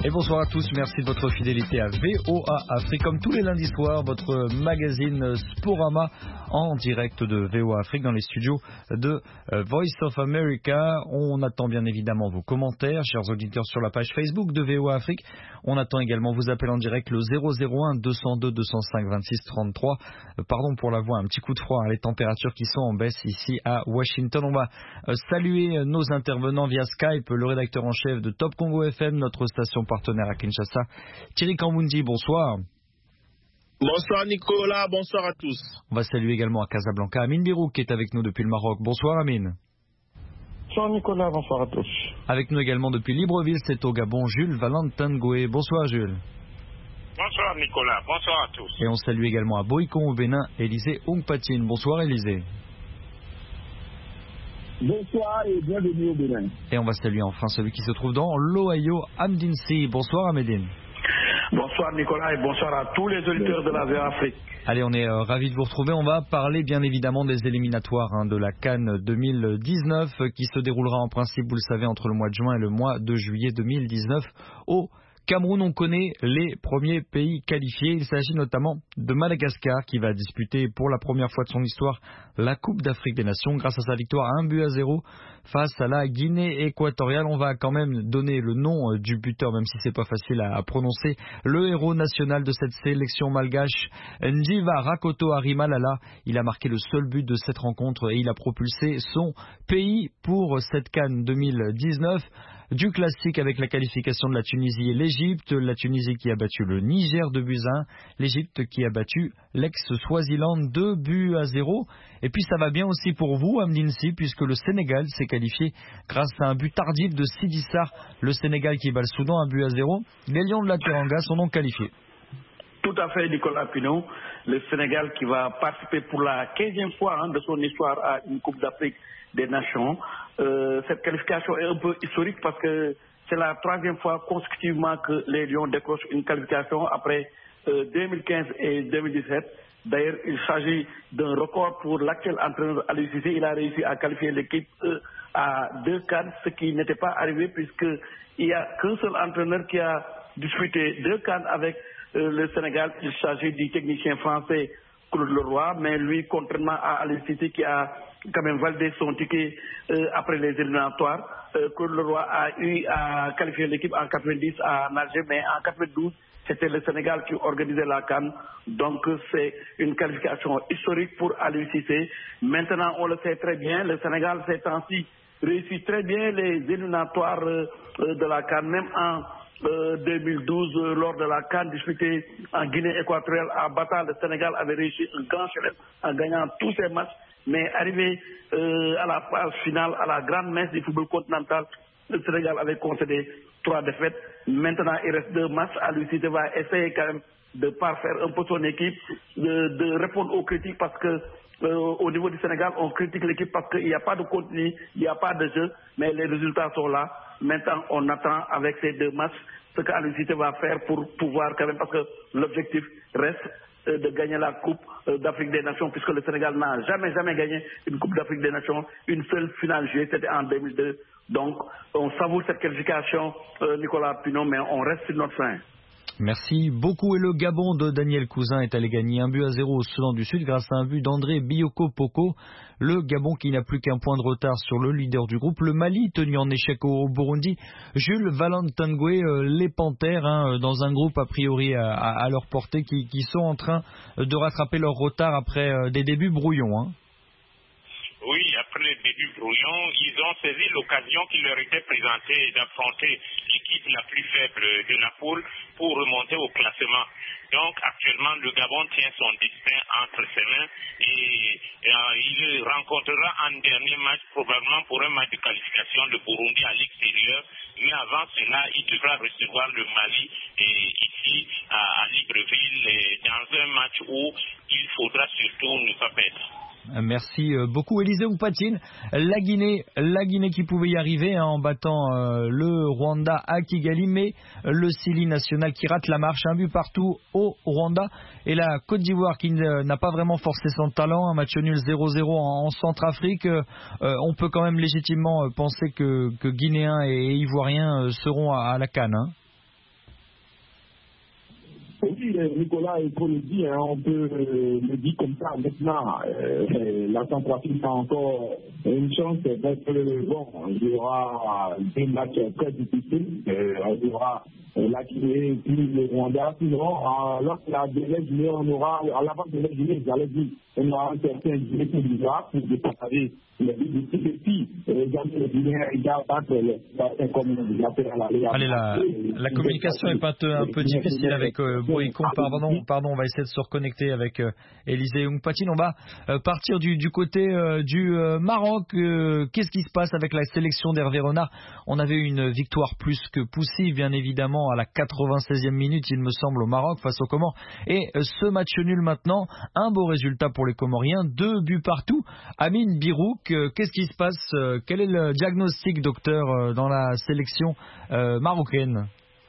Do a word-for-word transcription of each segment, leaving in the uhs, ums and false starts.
Et bonsoir à tous, merci de votre fidélité à V O A Afrique. Comme tous les lundis soirs, votre magazine Sporama en direct de V O A Afrique dans les studios de Voice of America. On attend bien évidemment vos commentaires, chers auditeurs, sur la page Facebook de V O A Afrique. On attend également vos appels en direct, le zéro zéro un deux cent deux deux cent cinq vingt-six trente-trois. Pardon pour la voix, un petit coup de froid, hein, les températures qui sont en baisse ici à Washington. On va saluer nos intervenants via Skype, le rédacteur en chef de Top Congo F M, notre station partenaire à Kinshasa, Thierry Kambundi, bonsoir. Bonsoir Nicolas, bonsoir à tous. On va saluer également à Casablanca Amine Birou qui est avec nous depuis le Maroc. Bonsoir Amine. Bonsoir Nicolas, bonsoir à tous. Avec nous également depuis Libreville, c'est au Gabon, Jules Valentin Goué. Bonsoir Jules. Bonsoir Nicolas, bonsoir à tous. Et on salue également à Boïcon au Bénin, Élisée Ongpatine. Bonsoir Élisée. Bonsoir et bienvenue au Bénin. Et on va saluer enfin celui qui se trouve dans l'Ohio, Amdinsi. Bonsoir Amédine. Bonsoir Nicolas et bonsoir à tous les auditeurs de la V O A Afrique. Allez, on est euh, ravis de vous retrouver. On va parler bien évidemment des éliminatoires hein, de la CAN deux mille dix-neuf euh, qui se déroulera en principe, vous le savez, entre le mois de juin et le mois de juillet deux mille dix-neuf au Cameroun. On connaît les premiers pays qualifiés. Il s'agit notamment de Madagascar qui va disputer pour la première fois de son histoire la Coupe d'Afrique des Nations grâce à sa victoire à un but à zéro face à la Guinée équatoriale. On va quand même donner le nom du buteur, même si c'est pas facile à prononcer. Le héros national de cette sélection malgache, Njiva Rakoto Harimalala. Il a marqué le seul but de cette rencontre et il a propulsé son pays pour cette CAN deux mille dix-neuf. Du classique avec la qualification de la Tunisie et l'Égypte, la Tunisie qui a battu le Niger deux buts à un, l'Égypte qui a battu l'ex-Swaziland deux buts à zéro. Et puis ça va bien aussi pour vous, Amdinsi, puisque le Sénégal s'est qualifié grâce à un but tardif de Sidi Sarr. Le Sénégal qui bat le Soudan un but à zéro. Les Lions de la Teranga sont donc qualifiés. Tout à fait, Nicolas Pinon. Le Sénégal qui va participer pour la quinzième fois hein, de son histoire à une Coupe d'Afrique des Nations. Euh, cette qualification est un peu historique parce que c'est la troisième fois consécutivement que les Lions décrochent une qualification après euh, deux mille quinze et deux mille dix-sept. D'ailleurs, il s'agit d'un record pour l'actuel entraîneur Aliou Cissé. Il a réussi à qualifier l'équipe euh, à deux CAN, ce qui n'était pas arrivé puisqu'il n'y a qu'un seul entraîneur qui a disputé deux CAN avec euh, le Sénégal. Il s'agit du technicien français Claude Leroy, mais lui, contrairement à Aliou Cissé qui a quand même validé son ticket euh, après les éliminatoires, euh, Claude Leroy a eu à qualifier l'équipe en quatre-vingt-dix à Alger, mais en quatre-vingt-douze, c'était le Sénégal qui organisait la CAN. Donc c'est une qualification historique pour Aliou Cissé. Maintenant, on le sait très bien, le Sénégal ces temps-ci réussit très bien les éliminatoires euh, de la CAN, même en Euh, deux mille douze, euh, lors de la CAN disputée en Guinée équatoriale à Bata, le Sénégal avait réussi un grand chelem en gagnant tous ses matchs, mais arrivé euh, à la phase finale, à la grande messe du football continental, le Sénégal avait concédé trois défaites. Maintenant, il reste deux matchs. Aliou Cissé va essayer quand même de parfaire un peu son équipe, de, de répondre aux critiques parce que euh, au niveau du Sénégal, on critique l'équipe parce qu'il n'y a pas de contenu, il n'y a pas de jeu, mais les résultats sont là. Maintenant, on attend avec ces deux matchs ce qu'Aliou Cissé va faire pour pouvoir quand même, parce que l'objectif reste euh, de gagner la Coupe euh, d'Afrique des Nations, puisque le Sénégal n'a jamais, jamais gagné une Coupe d'Afrique des Nations. Une seule finale jouée, c'était en deux mille deux. Donc, on savoure cette qualification, euh, Nicolas Pinon, mais on reste sur notre fin. Merci beaucoup. Et le Gabon de Daniel Cousin est allé gagner un but à zéro au Soudan du Sud grâce à un but d'André Bioko Poko. Le Gabon qui n'a plus qu'un point de retard sur le leader du groupe. Le Mali tenu en échec au Burundi. Jules Valentin Goué, euh, les Panthères, hein, dans un groupe a priori à, à, à leur portée qui, qui sont en train de rattraper leur retard après euh, des débuts brouillons. Hein. Oui, après le début brouillon, ils ont saisi l'occasion qui leur était présentée d'affronter l'équipe la plus faible de la poule pour remonter au classement. Donc actuellement, le Gabon tient son destin entre ses mains et euh, il rencontrera en dernier match, probablement pour un match de qualification, le Burundi à l'extérieur. Mais avant cela, il devra recevoir le Mali et ici à, à Libreville et dans un match où il faudra surtout ne pas perdre. Merci beaucoup Élisée Oupatine. La Guinée, la Guinée qui pouvait y arriver hein, en battant euh, le Rwanda à Kigali, mais le Sili national qui rate la marche, un but partout au Rwanda. Et la Côte d'Ivoire qui n'a pas vraiment forcé son talent, un match nul zéro zéro en, en Centrafrique. Euh, on peut quand même légitimement penser que, que Guinéens et Ivoiriens seront à, à la CAN. Hein. que Nicolas est trop le dit, hein, on peut euh, le dire comme ça. Maintenant, euh, la Centrafrique a encore une chance d'être, bon, il y aura des matchs très difficiles. Euh, il y aura euh, la Guinée, puis le Rwanda. Sinon, euh, lorsque la dernière journée, on aura, à l'avant de la journée, j'allais dire, on aura un certain délai pour bizarre pour départager les difficiles. Et puis, gagner le Guinéen et battre les certains comme Allez, la, la communication est un peu, un peu difficile avec euh, Boycon. Pardon, pardon, on va essayer de se reconnecter avec euh, Élisée Youngpatine. On va euh, partir du, du côté euh, du euh, Maroc. Euh, Qu'est-ce qui se passe avec la sélection d'Hervé Renard? On avait une victoire plus que poussive, bien évidemment, à la quatre-vingt-seizième minute, il me semble, au Maroc face aux Comores. Et euh, ce match nul maintenant, un beau résultat pour les Comoriens, deux buts partout. Amine Birouk, euh, qu'est-ce qui se passe? euh, Quel est le diagnostic, docteur, euh, dans la sélection euh, marocaine?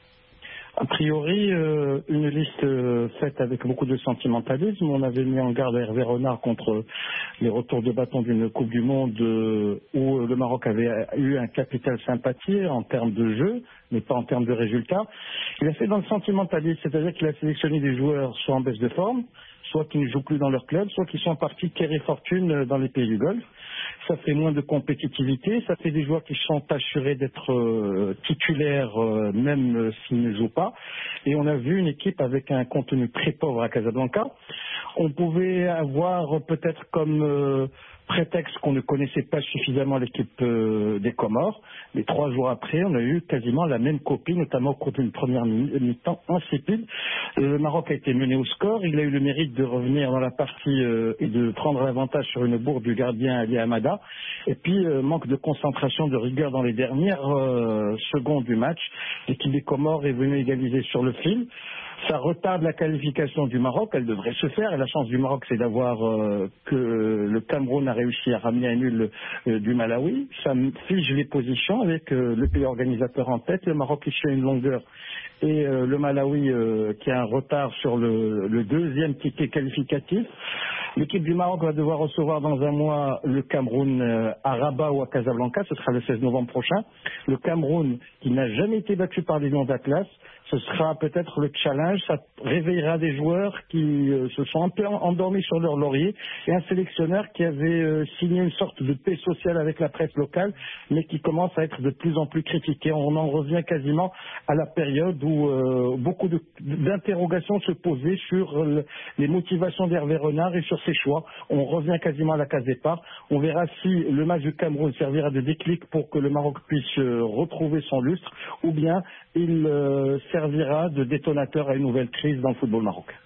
A priori, euh, une liste euh, faite avec beaucoup de sentimentalisme. On avait mis en garde Hervé Renard contre les retours de bâton d'une Coupe du Monde euh, où le Maroc avait eu un capital sympathie en termes de jeu, mais pas en termes de résultats. Il a fait dans le sentimentalisme, c'est-à-dire qu'il a sélectionné des joueurs soit en baisse de forme, soit qui ne jouent plus dans leur club, soit qui sont partis quérir fortune dans les pays du Golfe. Ça fait moins de compétitivité, ça fait des joueurs qui sont assurés d'être euh, titulaires euh, même euh, s'ils ne jouent pas. Et on a vu une équipe avec un contenu très pauvre à Casablanca. On pouvait avoir peut-être comme euh, prétexte qu'on ne connaissait pas suffisamment l'équipe euh, des Comores. Mais trois jours après, on a eu quasiment la même copie, notamment au cours d'une première mi-temps insipide. Le Maroc a été mené au score. Il a eu le mérite de revenir dans la partie euh, et de prendre l'avantage sur une bourre du gardien Ali Hamada. Et puis, euh, manque de concentration, de rigueur dans les dernières euh, secondes du match. L'équipe des Comores est venue égaliser sur le fil. Ça retarde la qualification du Maroc, elle devrait se faire. Et la chance du Maroc, c'est d'avoir euh, que le Cameroun a réussi à ramener un nul euh, du Malawi. Ça fige les positions avec euh, le pays organisateur en tête, le Maroc qui suit une longueur et euh, le Malawi euh, qui a un retard sur le, le deuxième ticket qualificatif. L'équipe du Maroc va devoir recevoir dans un mois le Cameroun euh, à Rabat ou à Casablanca, ce sera le seize novembre prochain. Le Cameroun qui n'a jamais été battu par les Lions d'Atlas, ce sera peut-être le challenge, ça réveillera des joueurs qui euh, se sont un peu endormis sur leur laurier et un sélectionneur qui avait euh, signé une sorte de paix sociale avec la presse locale mais qui commence à être de plus en plus critiqué. On en revient quasiment à la période où euh, beaucoup de, d'interrogations se posaient sur euh, les motivations d'Hervé Renard et sur ses choix. On revient quasiment à la case départ. On verra si le match du Cameroun servira de déclic pour que le Maroc puisse euh, retrouver son lustre ou bien il euh, servira de détonateur à une nouvelle crise dans le football marocain.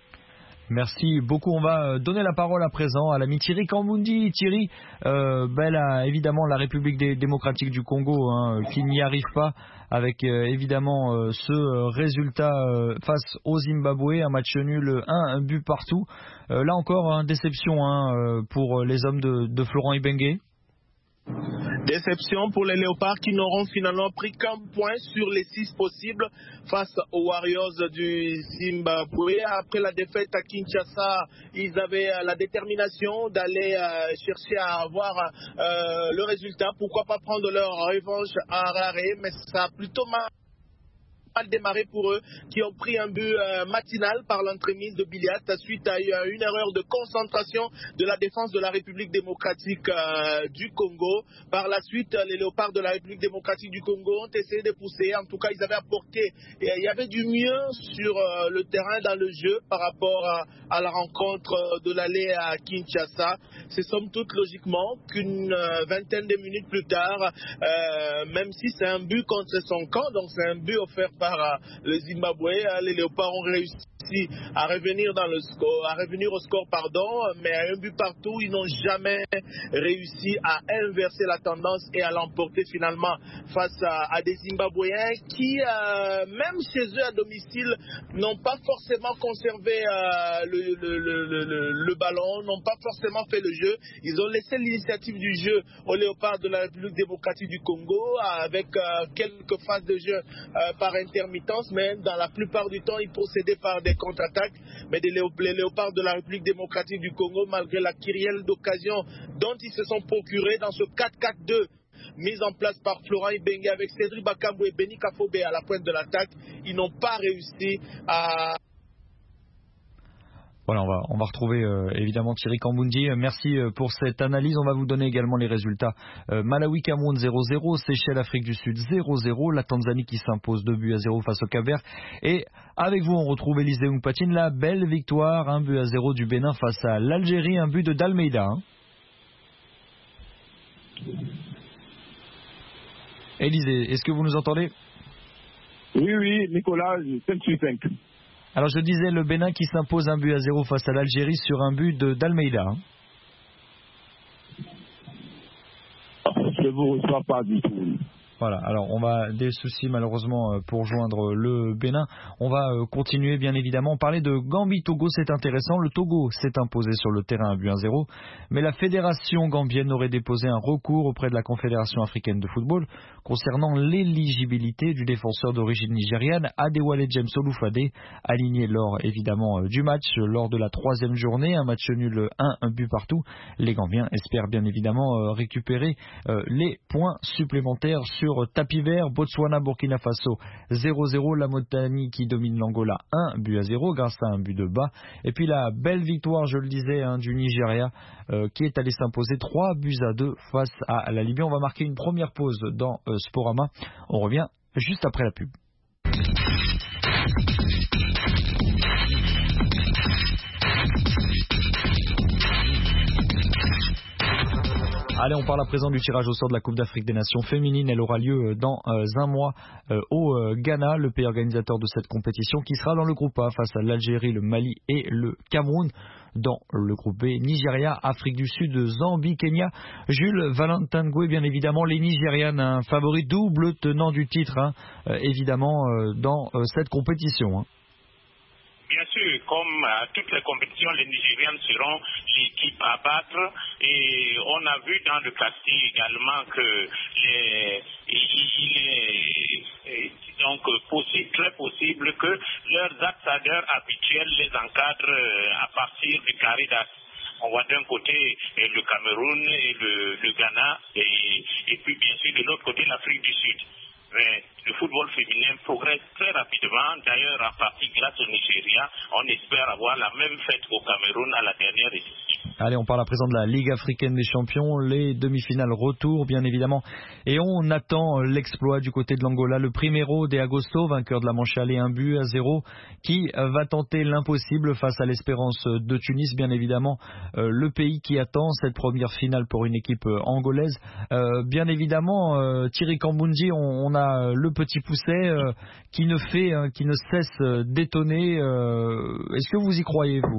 Merci beaucoup. On va donner la parole à présent à l'ami Thierry Kambundi. Thierry, euh, ben là, évidemment la République des, démocratique du Congo hein, qui n'y arrive pas avec euh, évidemment euh, ce euh, résultat euh, face au Zimbabwe, un match nul, un, un but partout. Euh, là encore, hein, déception hein, euh, pour les hommes de, de Florent Ibenge. Déception pour les Léopards qui n'auront finalement pris qu'un point sur les six possibles face aux Warriors du Zimbabwe. Après la défaite à Kinshasa, ils avaient la détermination d'aller euh, chercher à avoir euh, le résultat. Pourquoi pas prendre leur revanche à Harare, mais ça a plutôt mal démarré pour eux, qui ont pris un but euh, matinal par l'entremise de Biliat suite à une erreur de concentration de la défense de la République démocratique euh, du Congo. Par la suite, les Léopards de la République démocratique du Congo ont essayé de pousser. En tout cas, ils avaient apporté, et il y avait du mieux sur euh, le terrain dans le jeu par rapport à, à la rencontre de l'aller à Kinshasa. C'est somme toute logiquement qu'une euh, vingtaine de minutes plus tard, euh, même si c'est un but contre son camp, donc c'est un but offert par le Zimbabwe, les Léopards ont réussi à revenir dans le score, à revenir au score, pardon, mais à un but partout, ils n'ont jamais réussi à inverser la tendance et à l'emporter finalement face à, à des Zimbabwéens qui, euh, même chez eux à domicile, n'ont pas forcément conservé euh, le, le, le, le, le ballon, n'ont pas forcément fait le jeu. Ils ont laissé l'initiative du jeu aux Léopards de la République démocratique du Congo avec euh, quelques phases de jeu euh, par intermittence, mais dans la plupart du temps, ils procédaient par des contre-attaques. Mais les, léop- les Léopards de la République démocratique du Congo, malgré la kyrielle d'occasion dont ils se sont procurés dans ce quatre quatre deux mise en place par Florent Ibenge avec Cédric Bakambu et Beni Kafobe à la pointe de l'attaque, ils n'ont pas réussi à Voilà, on va, on va retrouver euh, évidemment Thierry Kamboundi. Merci euh, pour cette analyse. On va vous donner également les résultats. Euh, Malawi, Cameroun zéro zéro, Seychelles, Afrique du Sud zéro zéro, la Tanzanie qui s'impose deux buts à zéro face au Cap-Vert. Et avec vous, on retrouve Élisée Moupatine, la belle victoire, un but à zéro du Bénin face à l'Algérie, un but de Dalmeida. Hein. Élisée, est-ce que vous nous entendez? Oui, oui, Nicolas, cinq sur cinq. Alors je disais le Bénin qui s'impose un but à zéro face à l'Algérie sur un but de d'Almeida. Hein. Je ne vous reçois pas du tout. Voilà, alors on va des soucis malheureusement pour joindre le Bénin. On va continuer bien évidemment. Parler de Gambie-Togo, c'est intéressant. Le Togo s'est imposé sur le terrain un but à zéro. Mais la fédération gambienne aurait déposé un recours auprès de la Confédération africaine de football concernant l'éligibilité du défenseur d'origine nigériane Adewale James Olufade, aligné lors évidemment du match lors de la troisième journée. Un match nul un, un but partout. Les Gambiens espèrent bien évidemment récupérer les points supplémentaires sur tapis vert. Botswana, Burkina Faso zéro zéro, la Mauritanie qui domine l'Angola un but à zéro grâce à un but de bas. Et puis la belle victoire, je le disais, hein, du Nigeria euh, qui est allé s'imposer trois buts à deux face à la Libye. On va marquer une première pause dans euh, Sporama. On revient juste après la pub. Allez, on parle à présent du tirage au sort de la Coupe d'Afrique des Nations féminines. Elle aura lieu dans euh, un mois euh, au euh, Ghana, le pays organisateur de cette compétition, qui sera dans le groupe A face à l'Algérie, le Mali et le Cameroun. Dans le groupe B, Nigeria, Afrique du Sud, Zambie, Kenya. Jules Valentin Goué, bien évidemment, les Nigérianes, un favori double tenant du titre, hein, euh, évidemment, euh, dans euh, cette compétition. Hein. Bien sûr, comme à toutes les compétitions, les Nigérianes seront l'équipe à battre. Et on a vu dans le casting également que les, il est donc possible, très possible que leurs acteurs habituels les encadrent à partir du carré d'as. On voit d'un côté le Cameroun et le, le Ghana et, et puis bien sûr de l'autre côté l'Afrique du Sud. Mais le football féminin progresse très rapidement. D'ailleurs, en partie grâce au Nigeria, on espère avoir la même fête au Cameroun à la dernière édition. Allez, on parle à présent de la Ligue africaine des champions, les demi-finales retour, bien évidemment. Et on attend l'exploit du côté de l'Angola. Le Primeiro de Agosto, vainqueur de la manche aller, un but à zéro, qui va tenter l'impossible face à l'Espérance de Tunis, bien évidemment. Euh, le pays qui attend cette première finale pour une équipe angolaise. Euh, bien évidemment, euh, Thierry Kamboundi, on, on a le petit pousset euh, qui ne fait, euh, qui ne cesse d'étonner. Euh, est-ce que vous y croyez, vous ?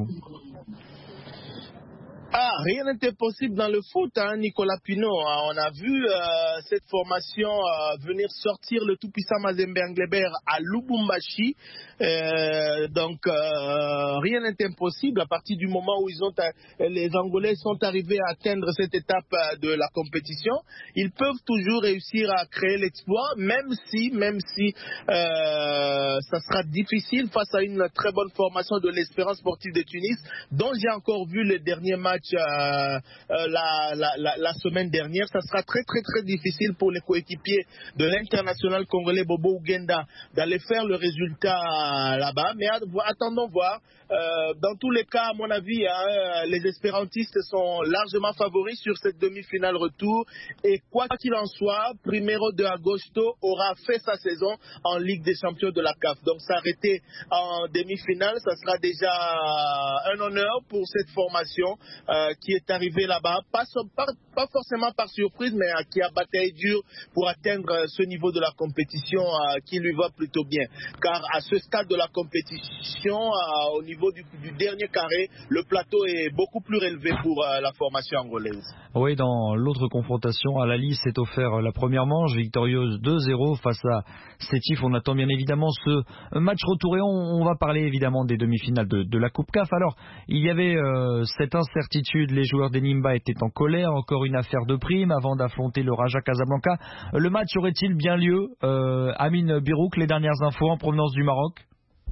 Ah, rien n'était possible dans le foot, hein, Nicolas Pinault. On a vu euh, cette formation euh, venir sortir le tout-puissant Mazembe Englebert à Lubumbashi. Euh, donc, euh, rien n'est impossible à partir du moment où ils ont, les Angolais sont arrivés à atteindre cette étape de la compétition. Ils peuvent toujours réussir à créer l'exploit, même si, même si euh, ça sera difficile face à une très bonne formation de l'Espérance sportive de Tunis, dont j'ai encore vu le dernier match Euh, euh, la, la, la, la semaine dernière. Ça sera très très très difficile pour les coéquipiers de l'international congolais Bobo Ougenda d'aller faire le résultat euh, là-bas, mais attendons voir. Euh, dans tous les cas, à mon avis, hein, les espérantistes sont largement favoris sur cette demi-finale retour, et quoi qu'il en soit, Primeiro de Agosto aura fait sa saison en Ligue des champions de la C A F. Donc s'arrêter en demi-finale, ça sera déjà un honneur pour cette formation euh, qui est arrivée là-bas, pas, pas, pas forcément par surprise, mais euh, qui a bataillé dur pour atteindre euh, ce niveau de la compétition euh, qui lui va plutôt bien. Car à ce stade de la compétition, euh, au niveau Du, du dernier carré, le plateau est beaucoup plus relevé pour euh, la formation angolaise. Oui, dans l'autre confrontation, Al-Ahly s'est offert la première manche, victorieuse deux zéro face à Sétif. On attend bien évidemment ce match retour et on, on va parler évidemment des demi-finales de, de la Coupe C A F. Alors, il y avait euh, cette incertitude, les joueurs d'Enimba étaient en colère, encore une affaire de prime avant d'affronter le Raja Casablanca. Le match aurait-il bien lieu euh, Amine Birouk, les dernières infos en provenance du Maroc?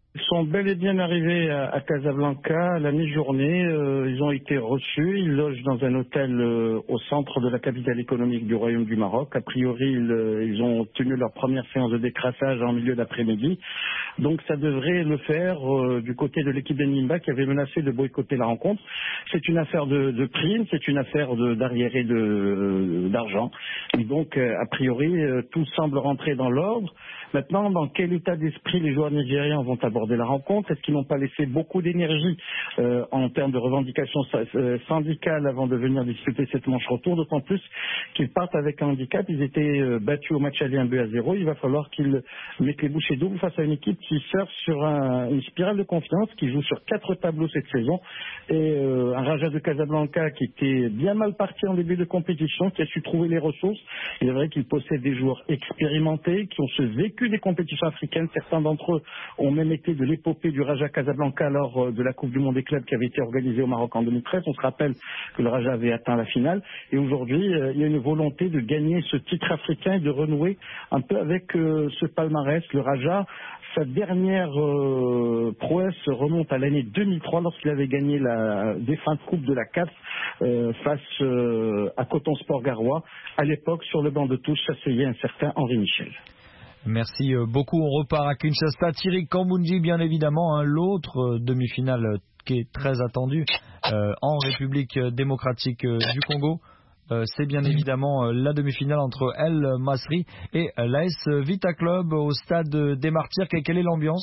Ils sont bel et bien arrivés à, à Casablanca à la mi-journée. Euh, ils ont été reçus. Ils logent dans un hôtel euh, au centre de la capitale économique du Royaume du Maroc. A priori, ils, euh, ils ont tenu leur première séance de décrassage en milieu d'après-midi. Donc ça devrait le faire euh, du côté de l'équipe d'Enimba qui avait menacé de boycotter la rencontre. C'est une affaire de, de prime, c'est une affaire de, d'arriéré de, euh, d'argent. Et donc, euh, a priori, euh, tout semble rentrer dans l'ordre. Maintenant, dans quel état d'esprit les joueurs nigériens vont aborder la rencontre? Est-ce qu'ils n'ont pas laissé beaucoup d'énergie euh, en termes de revendications euh, syndicales avant de venir disputer cette manche retour? D'autant plus qu'ils partent avec un handicap. Ils étaient euh, battus au match aller un but à zéro. Il va falloir qu'ils mettent les bouchées doubles face à une équipe qui surfe sur un, une spirale de confiance, qui joue sur quatre tableaux cette saison. Et euh, un Raja de Casablanca qui était bien mal parti en début de compétition, qui a su trouver les ressources. Il est vrai qu'il possède des joueurs expérimentés qui ont ce vécu des compétitions africaines. Certains d'entre eux ont même été de l'épopée du Raja Casablanca lors de la Coupe du Monde des clubs qui avait été organisée au Maroc en deux mille treize. On se rappelle que le Raja avait atteint la finale. Et aujourd'hui, euh, il y a une volonté de gagner ce titre africain et de renouer un peu avec euh, ce palmarès. Le Raja, sa dernière euh, prouesse remonte à l'année deux mille trois lorsqu'il avait gagné la défunte Coupe de la C A F euh, face euh, à Coton Sport Garoua. À l'époque, sur le banc de touche, s'asseyait un certain Henri Michel. Merci beaucoup. On repart à Kinshasa. Thierry Kamboundji, bien évidemment, hein, l'autre euh, demi-finale euh, qui est très attendue euh, en République démocratique euh, du Congo. Euh, c'est bien évidemment euh, la demi-finale entre El Masri et euh, l'A S Vita Club au stade des Martyrs. Quelle est l'ambiance?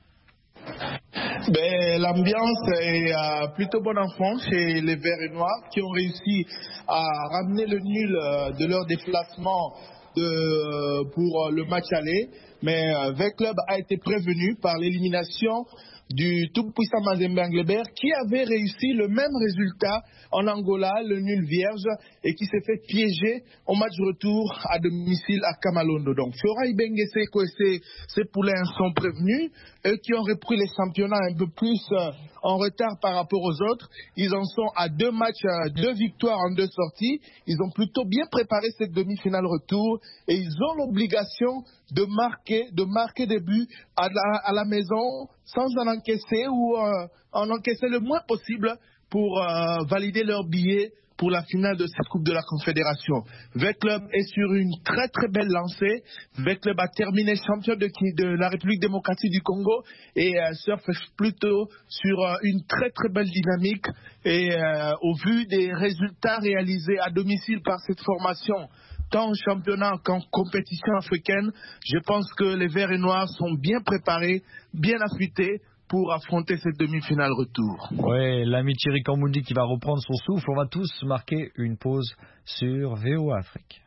Ben, l'ambiance est euh, plutôt bonne en France chez les Verts et Noirs qui ont réussi à ramener le nul euh, de leur déplacement de, pour le match aller, mais euh, V Club a été prévenu par l'élimination du tout-puissant Mazembe Anglebert qui avait réussi le même résultat en Angola, le nul vierge, et qui s'est fait piéger au match retour à domicile à Kamalondo. Donc Flora Ibengese et ses poulains sont prévenus, eux qui ont repris les championnats un peu plus euh, en retard par rapport aux autres. Ils en sont à deux matchs, euh, deux victoires en deux sorties. Ils ont plutôt bien préparé cette demi-finale retour et ils ont l'obligation de marquer, de marquer des buts à la, à la maison sans en encaisser ou euh, en encaisser le moins possible pour euh, valider leur billet pour la finale de cette Coupe de la Confédération. V Club est sur une très très belle lancée. V Club a terminé champion de, de la République démocratique du Congo et euh, surfe plutôt sur euh, une très très belle dynamique. Et euh, au vu des résultats réalisés à domicile par cette formation, tant en championnat qu'en compétition africaine, je pense que les Verts et Noirs sont bien préparés, bien affûtés pour affronter cette demi-finale retour. Oui, l'ami Thierry Kamboundji qui va reprendre son souffle. On va tous marquer une pause sur V O A Afrique.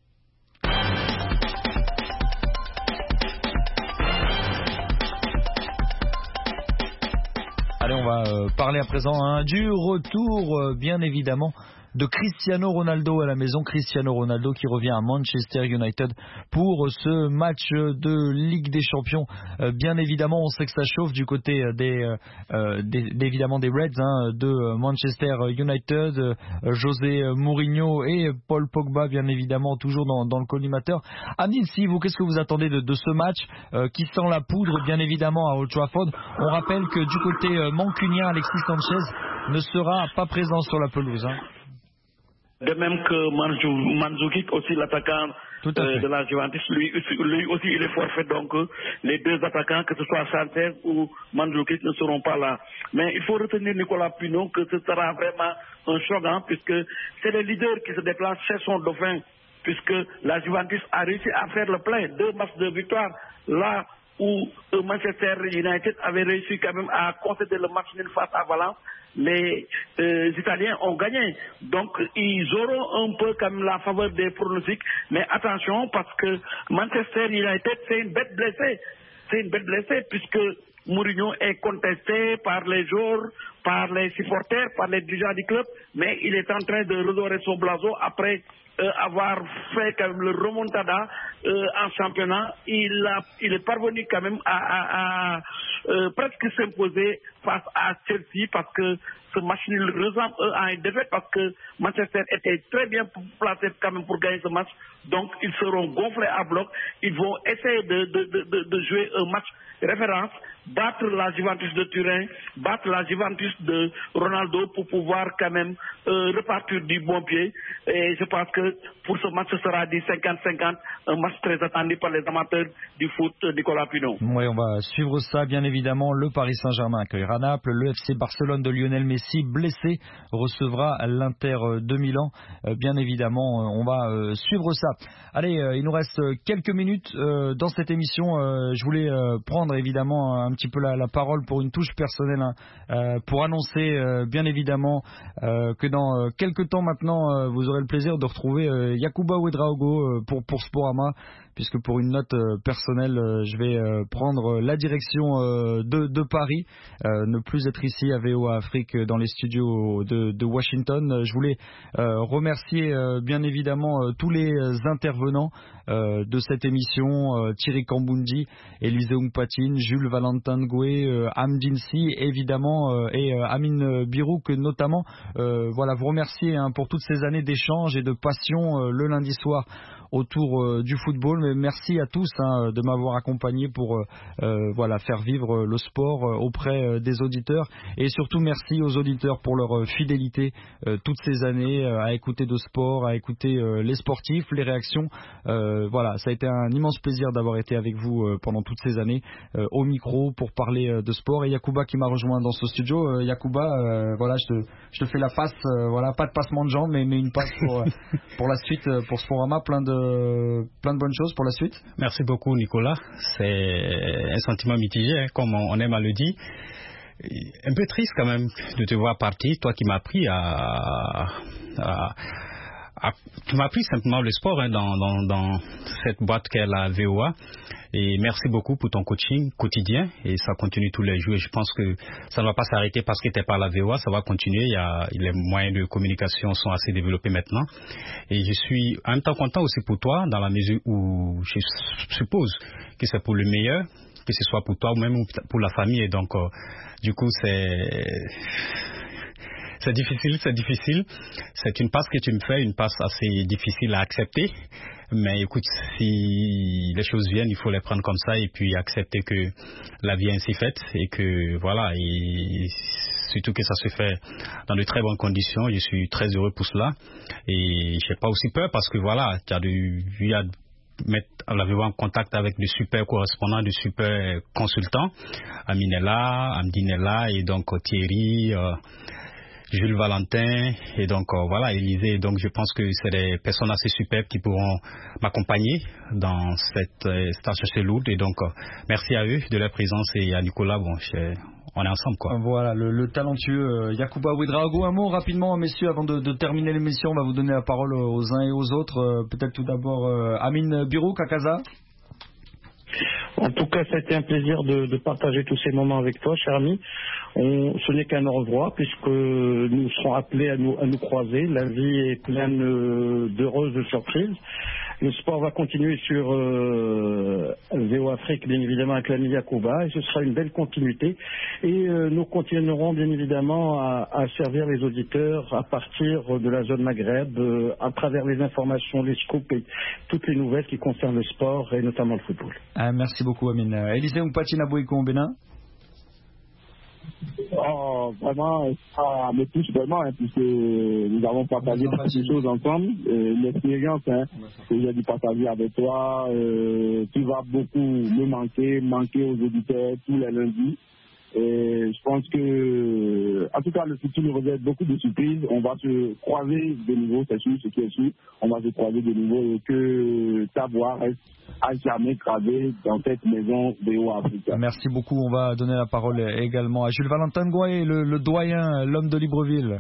Allez, on va euh, parler à présent hein, du retour, euh, bien évidemment, de Cristiano Ronaldo à la maison. Cristiano Ronaldo qui revient à Manchester United pour ce match de Ligue des Champions. Euh, bien évidemment, on sait que ça chauffe du côté des, euh, des, évidemment des Reds hein, de Manchester United. Euh, José Mourinho et Paul Pogba, bien évidemment, toujours dans, dans le collimateur. Amine, si vous, qu'est-ce que vous attendez de, de ce match euh, qui sent la poudre, bien évidemment, à Old Trafford? On rappelle que du côté euh, mancunien, Alexis Sanchez ne sera pas présent sur la pelouse. Hein. De même que Mandzukic, aussi l'attaquant euh, de la Juventus, lui, lui aussi il est forfait. Donc euh, les deux attaquants, que ce soit Sanchez ou Mandzukic, ne seront pas là. Mais il faut retenir, Nicolas Pino, que ce sera vraiment un choc, hein, puisque c'est le leader qui se déplace chez son dauphin, puisque la Juventus a réussi à faire le plein, deux matchs de victoire, là où euh, Manchester United avait réussi quand même à concéder le match nul face à Valence. Les euh, Italiens ont gagné. Donc, ils auront un peu comme la faveur des pronostics. Mais attention, parce que Manchester United, c'est une bête blessée. C'est une bête blessée puisque Mourinho est contesté par les joueurs, par les supporters, par les dirigeants du club. Mais il est en train de redorer son blason après euh, avoir fait quand même le remontada euh, en championnat. Il, a, il est parvenu quand même à... à, à Euh, presque s'imposer face à Chelsea parce que ce match nul ressemble à une défaite parce que Manchester était très bien placé quand même pour gagner ce match. Donc ils seront gonflés à bloc. Ils vont essayer de, de, de, de jouer un match référence battre la Juventus de Turin, battre la Juventus de Ronaldo pour pouvoir quand même euh, repartir du bon pied. Et je pense que pour ce match, ce sera du cinquante cinquante, un match très attendu par les amateurs du foot, Nicolas Pinon. Oui, on va suivre ça, bien évidemment. Le Paris Saint-Germain accueillera Naples, le F C Barcelone de Lionel Messi, blessé, recevra l'Inter de Milan. Euh, bien évidemment, on va euh, suivre ça. Allez, euh, il nous reste quelques minutes euh, dans cette émission. Euh, je voulais euh, prendre évidemment un petit peu la, la parole pour une touche personnelle, hein, euh, pour annoncer euh, bien évidemment euh, que dans euh, quelques temps maintenant, euh, vous aurez le plaisir de retrouver euh, Yacouba Ouedraogo euh, pour, pour Sporama, puisque pour une note euh, personnelle, euh, je vais euh, prendre la direction euh, de, de Paris, euh, ne plus être ici à V O A Afrique dans les studios de, de Washington. Euh, je voulais euh, remercier euh, bien évidemment euh, tous les intervenants euh, de cette émission, euh, Thierry Kambundi, Élisée Oungpatine, Jules Valentin Ngoué, euh, Amdinsi évidemment euh, et euh, Amine Birouk notamment. Euh, voilà, vous remercier hein, pour toutes ces années d'échange et de passion euh, le lundi soir autour euh, du football. Mais merci à tous hein, de m'avoir accompagné pour euh, euh, voilà, faire vivre le sport euh, auprès euh, des auditeurs, et surtout merci aux auditeurs pour leur euh, fidélité euh, toutes ces années euh, à écouter de sport, à écouter euh, les sportifs, les réactions. Euh, voilà, ça a été un immense plaisir d'avoir été avec vous euh, pendant toutes ces années euh, au micro pour parler euh, de sport. Et Yacouba qui m'a rejoint dans ce studio. euh, Yacouba, euh, voilà, je te, je te fais la passe, euh, voilà, pas de passement de jambes, mais, mais une passe pour, pour la suite, pour Sporama, plein de Euh, plein de bonnes choses pour la suite. Merci beaucoup Nicolas, c'est un sentiment mitigé hein, comme on aime à le dire. Un peu triste quand même de te voir partir, toi qui m'as appris à, à, à tu m'as appris simplement le sport hein, dans, dans, dans cette boîte qu'est la V O A. Et merci beaucoup pour ton coaching quotidien, et ça continue tous les jours, et je pense que ça ne va pas s'arrêter parce que tu n'es pas à la V O A, ça va continuer. Il y a, les moyens de communication sont assez développés maintenant, et je suis en même temps content aussi pour toi, dans la mesure où je suppose que c'est pour le meilleur, que ce soit pour toi ou même pour la famille, et donc euh, du coup c'est c'est difficile, c'est difficile, c'est une passe que tu me fais, une passe assez difficile à accepter. Mais écoute, si les choses viennent, il faut les prendre comme ça et puis accepter que la vie est ainsi faite, et que voilà, et surtout que ça se fait dans de très bonnes conditions. Je suis très heureux pour cela, et je n'ai pas aussi peur parce que voilà, tu as dû mettre la V O A en contact avec de super correspondants, de super consultants, Amine est là, Amdine est là, et donc Thierry, euh, Jules Valentin, et donc euh, voilà, Élisée. Donc je pense que c'est des personnes assez superbes qui pourront m'accompagner dans cette euh, station assez lourde, et donc euh, merci à eux de leur présence, et à Nicolas, bon, on est ensemble quoi. Voilà, le, le talentueux euh, Yacouba Ouedraogo. Un mot rapidement messieurs avant de, de terminer l'émission, on va vous donner la parole aux uns et aux autres. Euh, peut-être tout d'abord euh, Amine Birouk à Casa. En tout cas, c'était un plaisir de, de partager tous ces moments avec toi, cher ami. On, ce n'est qu'un au revoir, puisque nous serons appelés à nous, à nous croiser. La vie est pleine euh, d'heureuses surprises. Le sport va continuer sur euh, V O Afrique, bien évidemment, avec l'ami Yacouba, et ce sera une belle continuité. Et euh, nous continuerons, bien évidemment, à, à servir les auditeurs à partir de la zone Maghreb, euh, à travers les informations, les scoops et toutes les nouvelles qui concernent le sport, et notamment le football. Ah, merci beaucoup, Amine. Élisée Oungpatine Abouéko au Bénin. Oh, vraiment, ça me touche vraiment, hein, puisque nous avons partagé beaucoup de choses ensemble. Euh, L'expérience hein, que j'ai dû partager avec toi, euh, tu vas beaucoup me manquer, manquer aux auditeurs tous les lundis. Et je pense que, en tout cas, le futur nous réserve beaucoup de surprises. On va se croiser de nouveau, c'est sûr, ce qui est sûr. On va se croiser de nouveau, et que ta voix reste à jamais gravée dans cette maison V O A Afrique. Merci beaucoup. On va donner la parole également à Jules Valentin Ngoué, le, le doyen, l'homme de Libreville.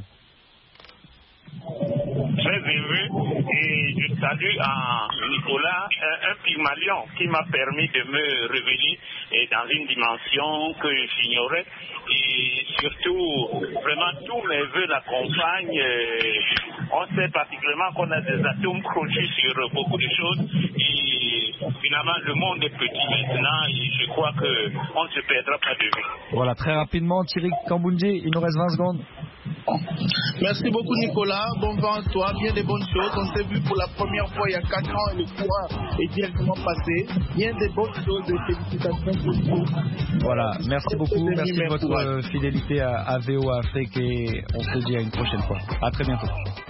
Très heureux, et je salue à Nicolas un, un Pygmalion qui m'a permis de me révéler dans une dimension que j'ignorais, et surtout vraiment tous mes voeux l'accompagnent. On sait particulièrement qu'on a des atomes crochus sur beaucoup de choses, et finalement le monde est petit maintenant, et je crois qu'on ne se perdra pas de vue. Voilà, très rapidement, Thierry Kambundi, il nous reste vingt secondes. Merci beaucoup Nicolas, bon vent à toi, bien des bonnes choses. On s'est vu pour la première fois il y a quatre ans et le tour est directement passé. Bien des bonnes choses et félicitations pour vous. Voilà, merci beaucoup, merci de votre fidélité à, à V O Afrique et on se dit à une prochaine fois. À très bientôt.